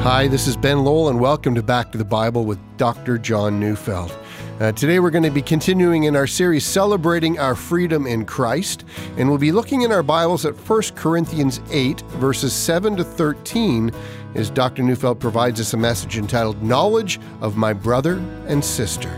Hi, this is Ben Lowell, and welcome to Back to the Bible with Dr. John Neufeld. Today we're going to be continuing in our series Celebrating Our Freedom in Christ, and we'll be looking in our Bibles at 1 Corinthians 8, verses 7 to 13, as Dr. Neufeld provides us a message entitled Knowledge of My Brother and Sister.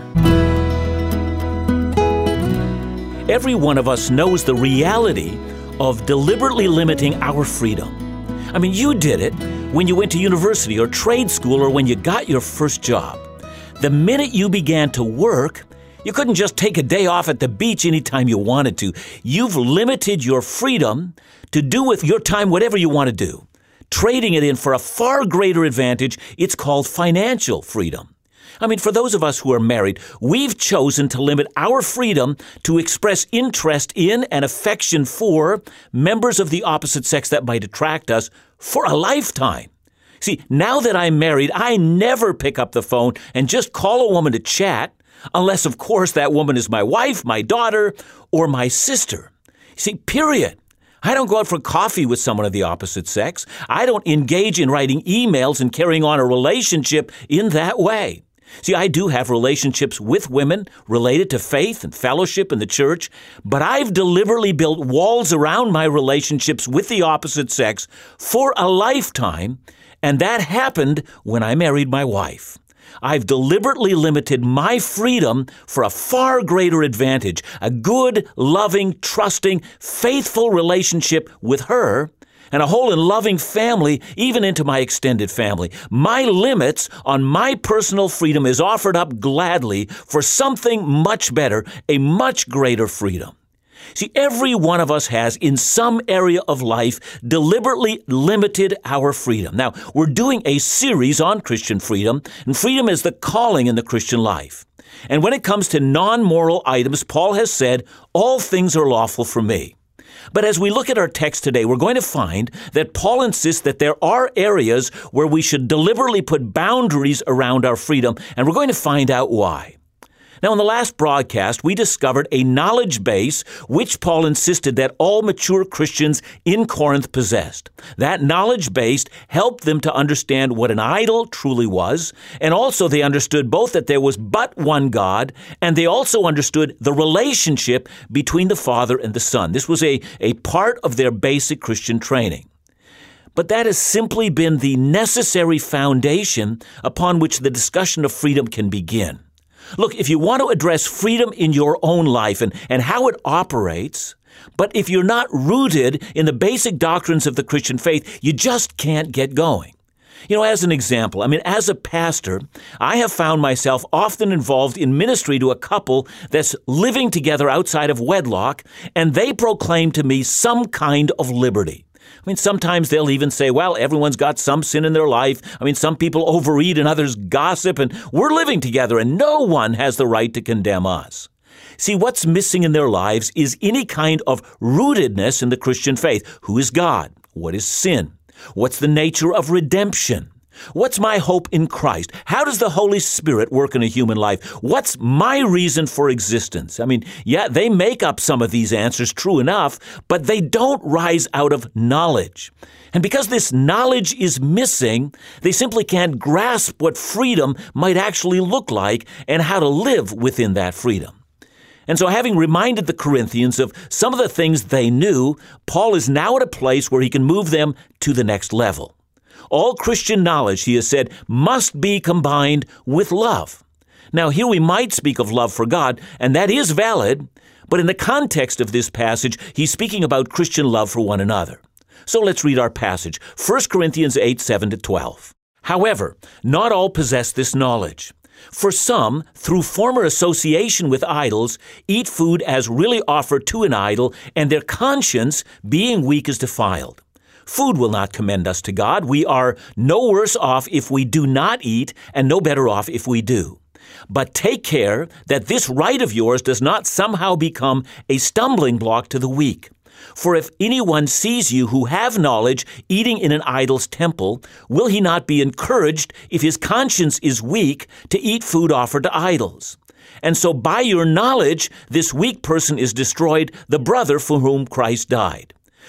Every one of us knows the reality of deliberately limiting our freedom. I mean, you did it when you went to university or trade school or when you got your first job. The minute you began to work, you couldn't just take a day off at the beach anytime you wanted to. You've limited your freedom to do with your time whatever you want to do, trading it in for a far greater advantage. It's called financial freedom. I mean, for those of us who are married, we've chosen to limit our freedom to express interest in and affection for members of the opposite sex that might attract us for a lifetime. See, now that I'm married, I never pick up the phone and just call a woman to chat, unless, of course, that woman is my wife, my daughter, or my sister. See, period. I don't go out for coffee with someone of the opposite sex. I don't engage in writing emails and carrying on a relationship in that way. See, I do have relationships with women related to faith and fellowship in the church, but I've deliberately built walls around my relationships with the opposite sex for a lifetime, and that happened when I married my wife. I've deliberately limited my freedom for a far greater advantage, a good, loving, trusting, faithful relationship with her, and a whole and loving family, even into my extended family. My limits on my personal freedom is offered up gladly for something much better, a much greater freedom. See, every one of us has, in some area of life, deliberately limited our freedom. Now, we're doing a series on Christian freedom, and freedom is the calling in the Christian life. And when it comes to non-moral items, Paul has said, all things are lawful for me. But as we look at our text today, we're going to find that Paul insists that there are areas where we should deliberately put boundaries around our freedom, and we're going to find out why. Now, in the last broadcast, we discovered a knowledge base which Paul insisted that all mature Christians in Corinth possessed. That knowledge base helped them to understand what an idol truly was, and also they understood both that there was but one God, and they also understood the relationship between the Father and the Son. This was a part of their basic Christian training. But that has simply been the necessary foundation upon which the discussion of freedom can begin. Look, if you want to address freedom in your own life and how it operates, but if you're not rooted in the basic doctrines of the Christian faith, you just can't get going. You know, as an example, as a pastor, I have found myself often involved in ministry to a couple that's living together outside of wedlock, and they proclaim to me some kind of liberty. Sometimes they'll even say, well, everyone's got some sin in their life. Some people overeat and others gossip, and we're living together, and no one has the right to condemn us. See, what's missing in their lives is any kind of rootedness in the Christian faith. Who is God? What is sin? What's the nature of redemption? What's my hope in Christ? How does the Holy Spirit work in a human life? What's my reason for existence? They make up some of these answers, true enough, but they don't rise out of knowledge. And because this knowledge is missing, they simply can't grasp what freedom might actually look like and how to live within that freedom. And so, having reminded the Corinthians of some of the things they knew, Paul is now at a place where he can move them to the next level. All Christian knowledge, he has said, must be combined with love. Now, here we might speak of love for God, and that is valid, but in the context of this passage, he's speaking about Christian love for one another. So let's read our passage, 1 Corinthians 8, 7 to 12. However, not all possess this knowledge. For some, through former association with idols, eat food as really offered to an idol, and their conscience, being weak, is defiled. Food will not commend us to God. We are no worse off if we do not eat, and no better off if we do. But take care that this right of yours does not somehow become a stumbling block to the weak. For if anyone sees you who have knowledge eating in an idol's temple, will he not be encouraged, if his conscience is weak, to eat food offered to idols? And so by your knowledge, this weak person is destroyed, the brother for whom Christ died.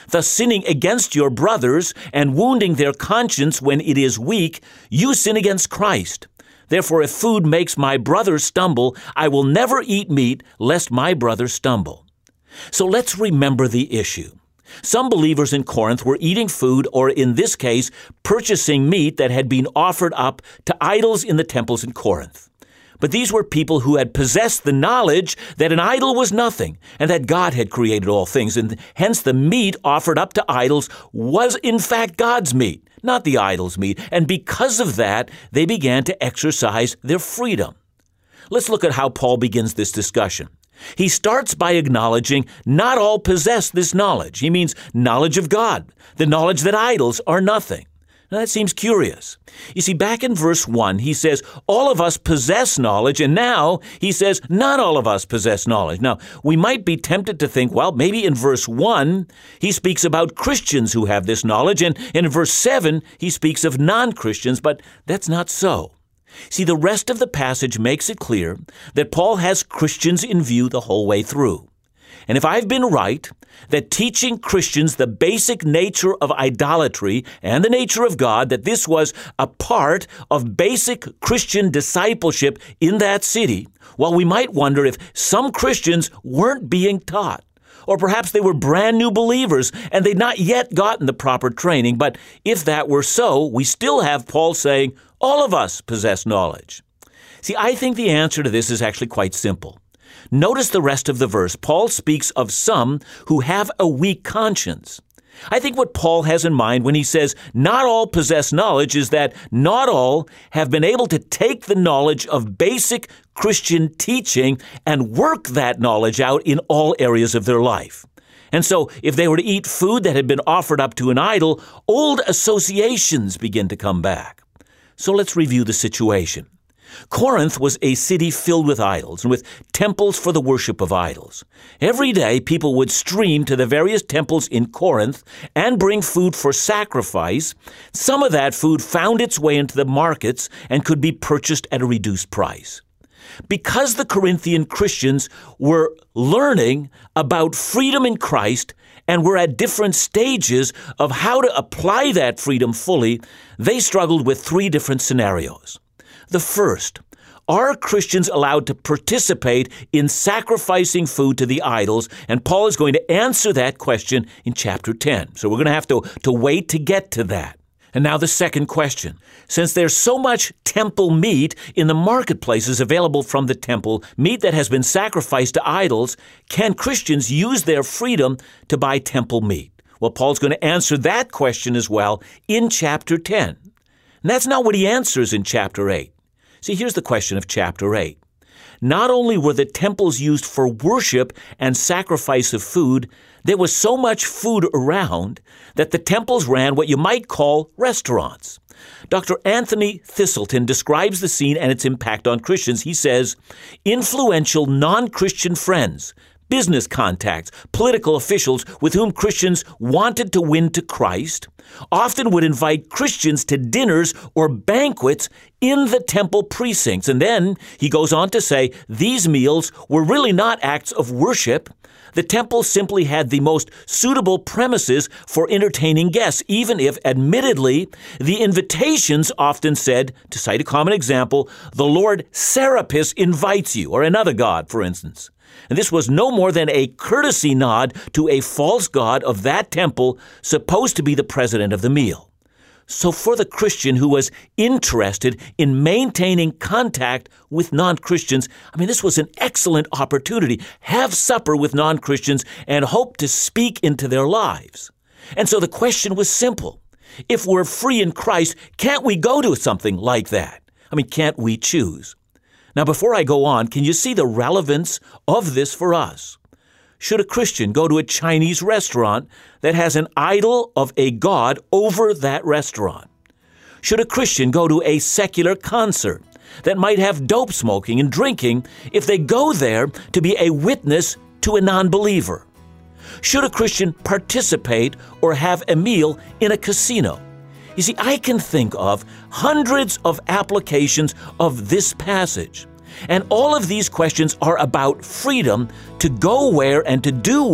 thus sinning against your brothers and wounding their conscience when it is weak, you sin against Christ. Therefore, if food makes my brother stumble, I will never eat meat, lest my brother stumble. So let's remember the issue. Some believers in Corinth were eating food, or in this case, purchasing meat that had been offered up to idols in the temples in Corinth. But these were people who had possessed the knowledge that an idol was nothing and that God had created all things, and hence the meat offered up to idols was in fact God's meat, not the idol's meat. And because of that, they began to exercise their freedom. Let's look at how Paul begins this discussion. He starts by acknowledging not all possess this knowledge. He means knowledge of God, the knowledge that idols are nothing. Now, that seems curious. You see, back in verse 1, he says, all of us possess knowledge, and now he says, not all of us possess knowledge. Now, we might be tempted to think, well, maybe in verse 1, he speaks about Christians who have this knowledge, and in verse 7, he speaks of non-Christians, but that's not so. See, the rest of the passage makes it clear that Paul has Christians in view the whole way through. And if I've been right, that teaching Christians the basic nature of idolatry and the nature of God, that this was a part of basic Christian discipleship in that city, well, we might wonder if some Christians weren't being taught. Or perhaps they were brand new believers and they'd not yet gotten the proper training. But if that were so, we still have Paul saying, all of us possess knowledge. See, I think the answer to this is actually quite simple. Notice the rest of the verse. Paul speaks of some who have a weak conscience. I think what Paul has in mind when he says not all possess knowledge is that not all have been able to take the knowledge of basic Christian teaching and work that knowledge out in all areas of their life. And so if they were to eat food that had been offered up to an idol, old associations begin to come back. So let's review the situation. Corinth was a city filled with idols and with temples for the worship of idols. Every day, people would stream to the various temples in Corinth and bring food for sacrifice. Some of that food found its way into the markets and could be purchased at a reduced price. Because the Corinthian Christians were learning about freedom in Christ and were at different stages of how to apply that freedom fully, they struggled with three different scenarios. The first, are Christians allowed to participate in sacrificing food to the idols? And Paul is going to answer that question in chapter 10. So we're going to have to wait to get to that. And now the second question. Since there's so much temple meat in the marketplaces available from the temple, meat that has been sacrificed to idols, can Christians use their freedom to buy temple meat? Well, Paul's going to answer that question as well in chapter 10. And that's not what he answers in chapter 8. See, here's the question of chapter 8. Not only were the temples used for worship and sacrifice of food, there was so much food around that the temples ran what you might call restaurants. Dr. Anthony Thistleton describes the scene and its impact on Christians. He says, influential non-Christian friends, business contacts, political officials with whom Christians wanted to win to Christ often would invite Christians to dinners or banquets in the temple precincts. And then he goes on to say these meals were really not acts of worship. The temple simply had the most suitable premises for entertaining guests, even if, admittedly, the invitations often said, to cite a common example, the Lord Serapis invites you, or another god, for instance. And this was no more than a courtesy nod to a false god of that temple, supposed to be the president of the meal. So for the Christian who was interested in maintaining contact with non-Christians, this was an excellent opportunity. Have supper with non-Christians and hope to speak into their lives. And so the question was simple. If we're free in Christ, can't we go to something like that? Can't we choose? Now, before I go on, can you see the relevance of this for us? Should a Christian go to a Chinese restaurant that has an idol of a god over that restaurant? Should a Christian go to a secular concert that might have dope smoking and drinking if they go there to be a witness to a non-believer? Should a Christian participate or have a meal in a casino? You see, I can think of hundreds of applications of this passage. And all of these questions are about freedom to go where and to do what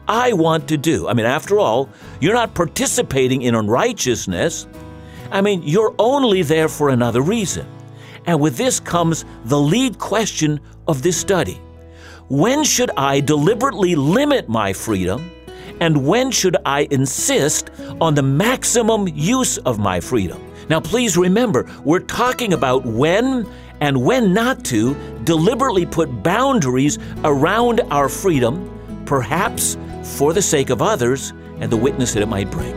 I want to do. After all, you're not participating in unrighteousness. You're only there for another reason. And with this comes the lead question of this study. When should I deliberately limit my freedom? And when should I insist on the maximum use of my freedom? Now, please remember, we're talking about when and when not to deliberately put boundaries around our freedom, perhaps for the sake of others and the witness that it might bring.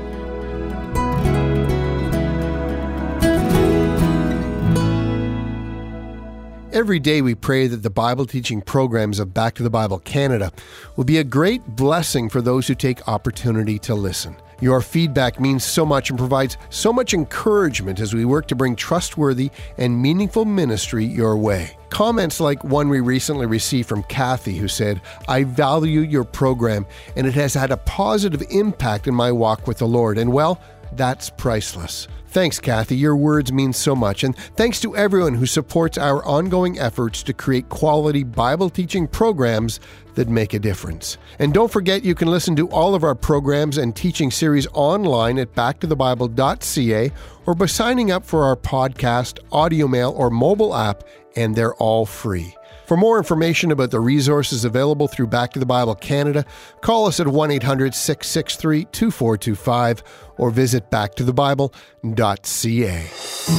Every day we pray that the Bible teaching programs of Back to the Bible Canada will be a great blessing for those who take opportunity to listen. Your feedback means so much and provides so much encouragement as we work to bring trustworthy and meaningful ministry your way. Comments like one we recently received from Kathy, who said, "I value your program and it has had a positive impact in my walk with the Lord." And well, that's priceless. Thanks, Kathy. Your words mean so much. And thanks to everyone who supports our ongoing efforts to create quality Bible teaching programs that make a difference. And don't forget, you can listen to all of our programs and teaching series online at backtothebible.ca or by signing up for our podcast, audio mail, or mobile app, and they're all free. For more information about the resources available through Back to the Bible Canada, call us at 1-800-663-2425 or visit backtothebible.ca.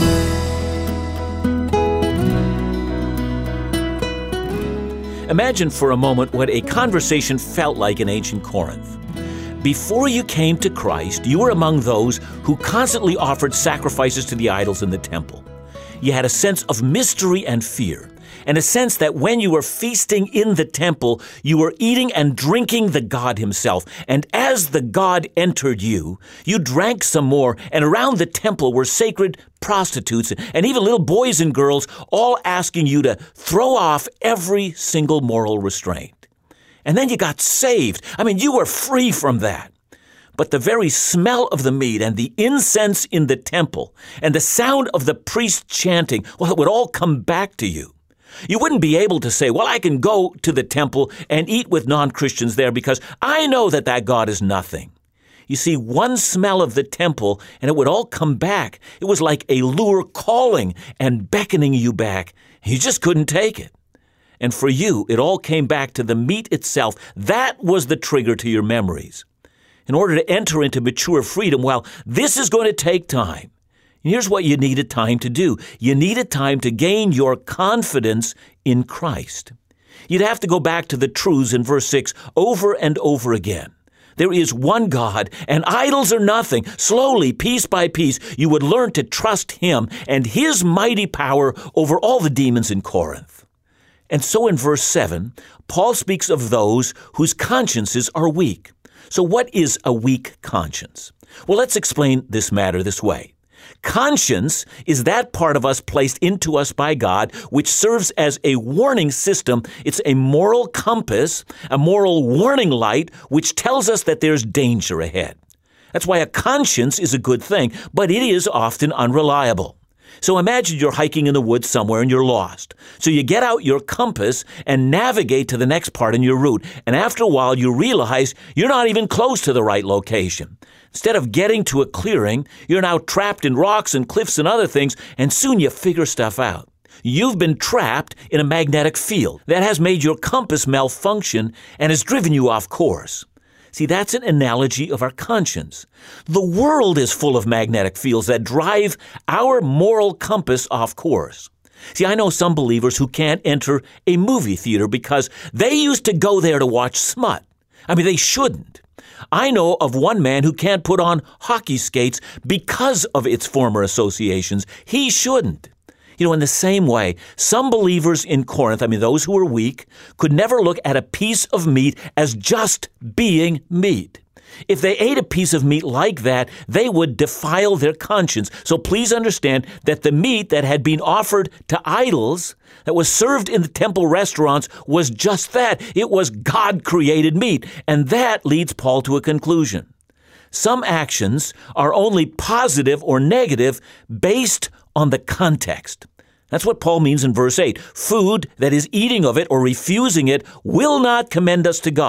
Imagine for a moment what a conversation felt like in ancient Corinth. Before you came to Christ, you were among those who constantly offered sacrifices to the idols in the temple. You had a sense of mystery and fear, and a sense that when you were feasting in the temple, you were eating and drinking the God himself. And as the God entered you, you drank some more, and around the temple were sacred prostitutes and even little boys and girls, all asking you to throw off every single moral restraint. And then you got saved. You were free from that. But the very smell of the meat and the incense in the temple and the sound of the priest chanting, it would all come back to you. You wouldn't be able to say, I can go to the temple and eat with non-Christians there because I know that God is nothing. You see, one smell of the temple and it would all come back. It was like a lure calling and beckoning you back. You just couldn't take it. And for you, it all came back to the meat itself. That was the trigger to your memories. In order to enter into mature freedom, this is going to take time. And here's what you needed time to do. You needed time to gain your confidence in Christ. You'd have to go back to the truths in verse 6 over and over again. There is one God, and idols are nothing. Slowly, piece by piece, you would learn to trust him and his mighty power over all the demons in Corinth. And so in verse 7, Paul speaks of those whose consciences are weak. So what is a weak conscience? Let's explain this matter this way. Conscience is that part of us placed into us by God, which serves as a warning system. It's a moral compass, a moral warning light, which tells us that there's danger ahead. That's why a conscience is a good thing, but it is often unreliable. So imagine you're hiking in the woods somewhere and you're lost. So you get out your compass and navigate to the next part in your route. And after a while, you realize you're not even close to the right location. Instead of getting to a clearing, you're now trapped in rocks and cliffs and other things, and soon you figure stuff out. You've been trapped in a magnetic field that has made your compass malfunction and has driven you off course. See, that's an analogy of our conscience. The world is full of magnetic fields that drive our moral compass off course. See, I know some believers who can't enter a movie theater because they used to go there to watch smut. They shouldn't. I know of one man who can't put on hockey skates because of its former associations. He shouldn't. In the same way, some believers in Corinth, those who were weak, could never look at a piece of meat as just being meat. If they ate a piece of meat like that, they would defile their conscience. So please understand that the meat that had been offered to idols, that was served in the temple restaurants, was just that. It was God-created meat. And that leads Paul to a conclusion. Some actions are only positive or negative based on the context. That's what Paul means in verse 8. Food that is eating of it or refusing it will not commend us to God.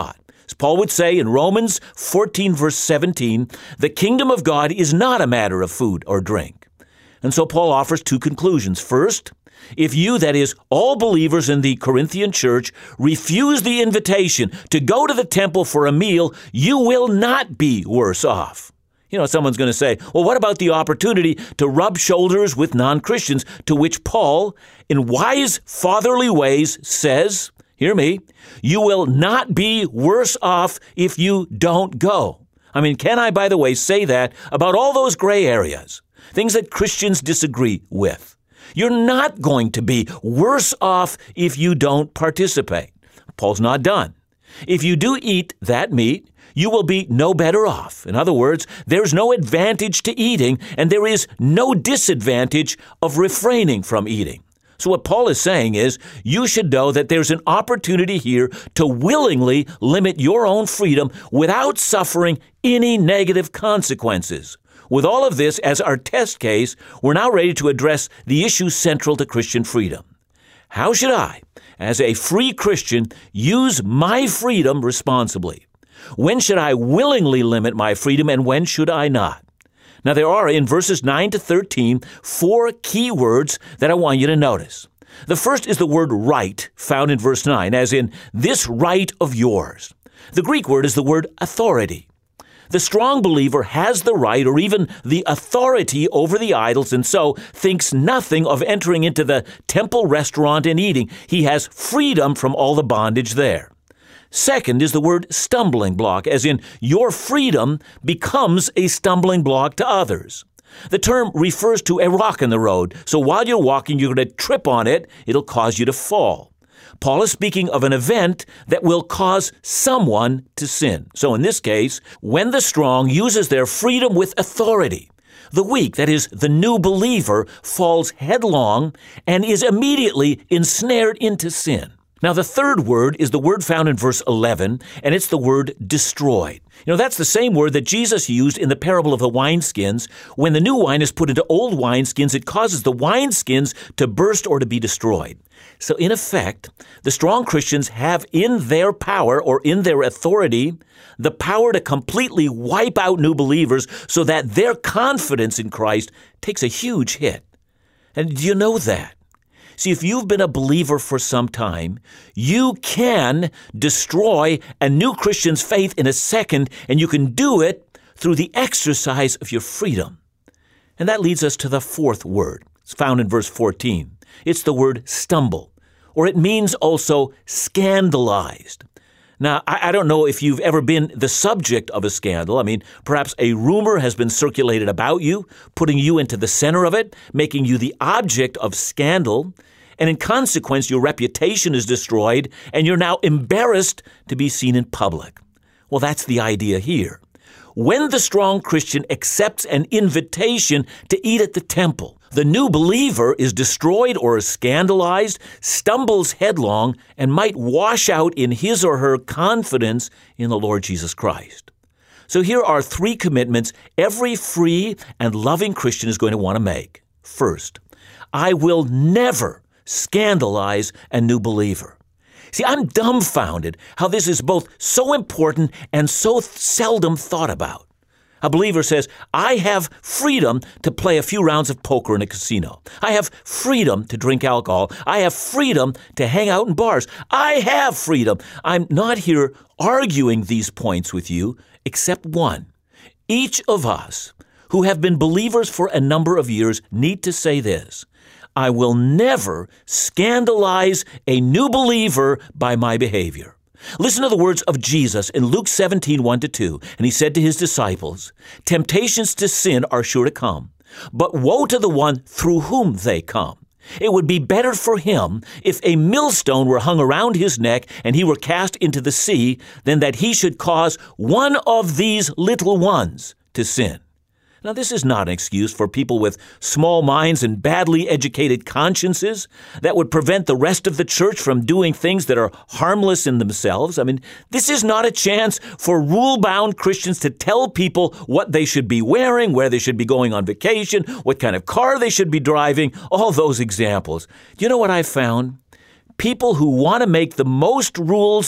As Paul would say in Romans 14, verse 17, the kingdom of God is not a matter of food or drink. And so Paul offers two conclusions. First, if you, that is, all believers in the Corinthian church, refuse the invitation to go to the temple for a meal, you will not be worse off. Someone's going to say, well, what about the opportunity to rub shoulders with non-Christians? To which Paul, in wise fatherly ways, says, hear me, you will not be worse off if you don't go. Can I, by the way, say that about all those gray areas, things that Christians disagree with? You're not going to be worse off if you don't participate. Paul's not done. If you do eat that meat, you will be no better off. In other words, there's no advantage to eating, and there is no disadvantage of refraining from eating. So what Paul is saying is, you should know that there's an opportunity here to willingly limit your own freedom without suffering any negative consequences. With all of this as our test case, we're now ready to address the issue central to Christian freedom. How should I, as a free Christian, use my freedom responsibly? When should I willingly limit my freedom, and when should I not? Now, there are, in verses 9 to 13, 4 key words that I want you to notice. The first is the word right, found in verse 9, as in, this right of yours. The Greek word is the word authority. The strong believer has the right or even the authority over the idols, and so thinks nothing of entering into the temple restaurant and eating. He has freedom from all the bondage there. Second is the word stumbling block, as in your freedom becomes a stumbling block to others. The term refers to a rock in the road, so while you're walking, you're going to trip on it. It'll cause you to fall. Paul is speaking of an event that will cause someone to sin. So in this case, when the strong uses their freedom with authority, the weak, that is, the new believer, falls headlong and is immediately ensnared into sin. Now, the third word is the word found in verse 11, and it's the word destroyed. That's the same word that Jesus used in the parable of the wineskins. When the new wine is put into old wineskins, it causes the wineskins to burst or to be destroyed. So, in effect, the strong Christians have in their power or in their authority the power to completely wipe out new believers so that their confidence in Christ takes a huge hit. And do you know that? See, if you've been a believer for some time, you can destroy a new Christian's faith in a second, and you can do it through the exercise of your freedom. And that leads us to the fourth word. It's found in verse 14. It's the word stumble, or it means also scandalized. Now, I don't know if you've ever been the subject of a scandal. Perhaps a rumor has been circulated about you, putting you into the center of it, making you the object of scandal. And in consequence, your reputation is destroyed, and you're now embarrassed to be seen in public. Well, that's the idea here. When the strong Christian accepts an invitation to eat at the temple, the new believer is destroyed or is scandalized, stumbles headlong, and might wash out in his or her confidence in the Lord Jesus Christ. So here are 3 commitments every free and loving Christian is going to want to make. First, I will never scandalize a new believer. See, I'm dumbfounded how this is both so important and so seldom thought about. A believer says, I have freedom to play a few rounds of poker in a casino. I have freedom to drink alcohol. I have freedom to hang out in bars. I have freedom. I'm not here arguing these points with you, except one. Each of us who have been believers for a number of years need to say this: I will never scandalize a new believer by my behavior. Listen to the words of Jesus in Luke 17, 1-2. And he said to his disciples, temptations to sin are sure to come, but woe to the one through whom they come. It would be better for him if a millstone were hung around his neck and he were cast into the sea than that he should cause one of these little ones to sin. Now, this is not an excuse for people with small minds and badly educated consciences that would prevent the rest of the church from doing things that are harmless in themselves. This is not a chance for rule-bound Christians to tell people what they should be wearing, where they should be going on vacation, what kind of car they should be driving, all those examples. Do you know what I found? People who want to make the most rules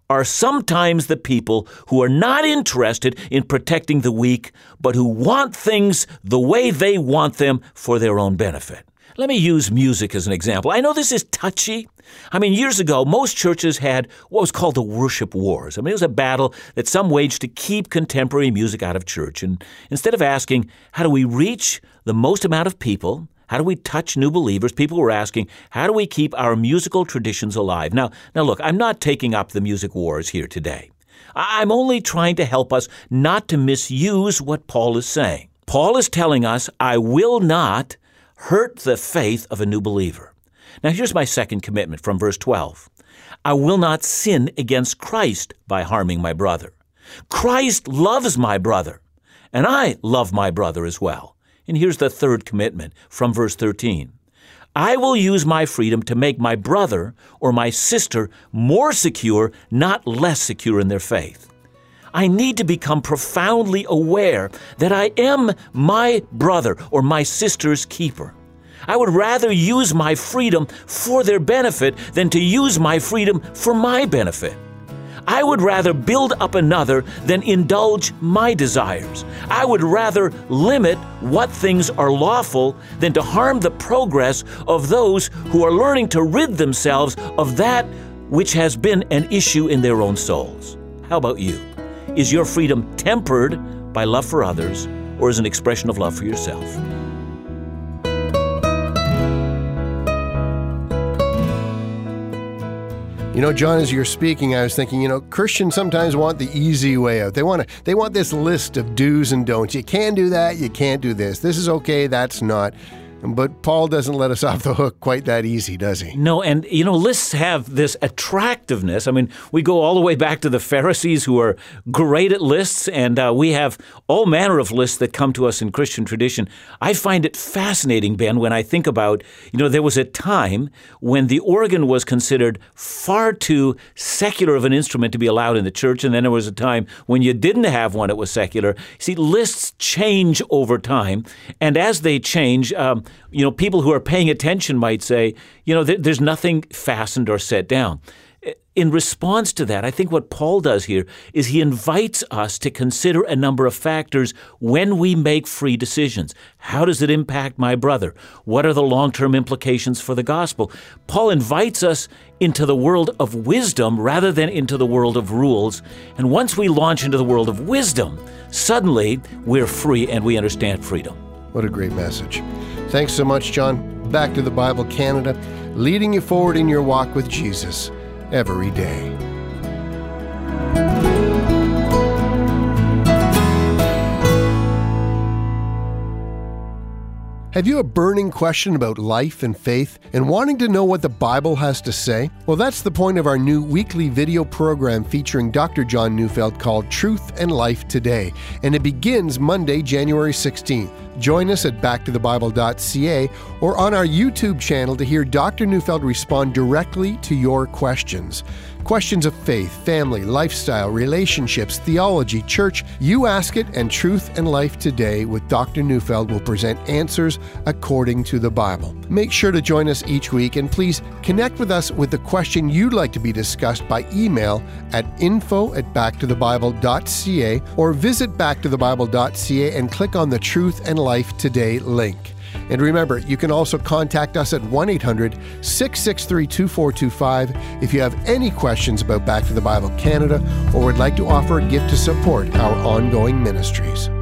are sometimes the people who are not interested in protecting the weak, but who want things the way they want them for their own benefit. Let me use music as an example. I know this is touchy. Years ago, most churches had what was called the worship wars. It was a battle that some waged to keep contemporary music out of church. And instead of asking, how do we reach the most amount of people? How do we touch new believers? People were asking, how do we keep our musical traditions alive? Now look, I'm not taking up the music wars here today. I'm only trying to help us not to misuse what Paul is saying. Paul is telling us, I will not hurt the faith of a new believer. Now here's my second commitment from verse 12. I will not sin against Christ by harming my brother. Christ loves my brother, and I love my brother as well. And here's the third commitment from verse 13. I will use my freedom to make my brother or my sister more secure, not less secure in their faith. I need to become profoundly aware that I am my brother or my sister's keeper. I would rather use my freedom for their benefit than to use my freedom for my benefit. I would rather build up another than indulge my desires. I would rather limit what things are lawful than to harm the progress of those who are learning to rid themselves of that which has been an issue in their own souls. How about you? Is your freedom tempered by love for others, or is an expression of love for yourself? John, as you're speaking, I was thinking, Christians sometimes want the easy way out. They want this list of do's and don'ts. You can do that, you can't do this. This is okay, that's not. But Paul doesn't let us off the hook quite that easy, does he? No, and lists have this attractiveness. We go all the way back to the Pharisees, who are great at lists, and we have all manner of lists that come to us in Christian tradition. I find it fascinating, Ben, when I think about, there was a time when the organ was considered far too secular of an instrument to be allowed in the church, and then there was a time when you didn't have one that was secular. See, lists change over time, and as they change, people who are paying attention might say, there's nothing fastened or set down. In response to that, I think what Paul does here is he invites us to consider a number of factors when we make free decisions. How does it impact my brother? What are the long-term implications for the gospel? Paul invites us into the world of wisdom rather than into the world of rules. And once we launch into the world of wisdom, suddenly we're free and we understand freedom. What a great message. Thanks so much, John. Back to the Bible Canada, leading you forward in your walk with Jesus every day. Have you a burning question about life and faith and wanting to know what the Bible has to say? Well, that's the point of our new weekly video program featuring Dr. John Neufeld called Truth and Life Today, and it begins Monday, January 16th. Join us at backtothebible.ca or on our YouTube channel to hear Dr. Neufeld respond directly to your questions. Questions of faith, family, lifestyle, relationships, theology, church. You ask it, and Truth and Life Today with Dr. Neufeld will present answers according to the Bible. Make sure to join us each week, and please connect with us with the question you'd like to be discussed by email at info@backtothebible.ca or visit backtothebible.ca and click on the Truth and Life Today link. And remember, you can also contact us at 1-800-663-2425 if you have any questions about Back to the Bible Canada or would like to offer a gift to support our ongoing ministries.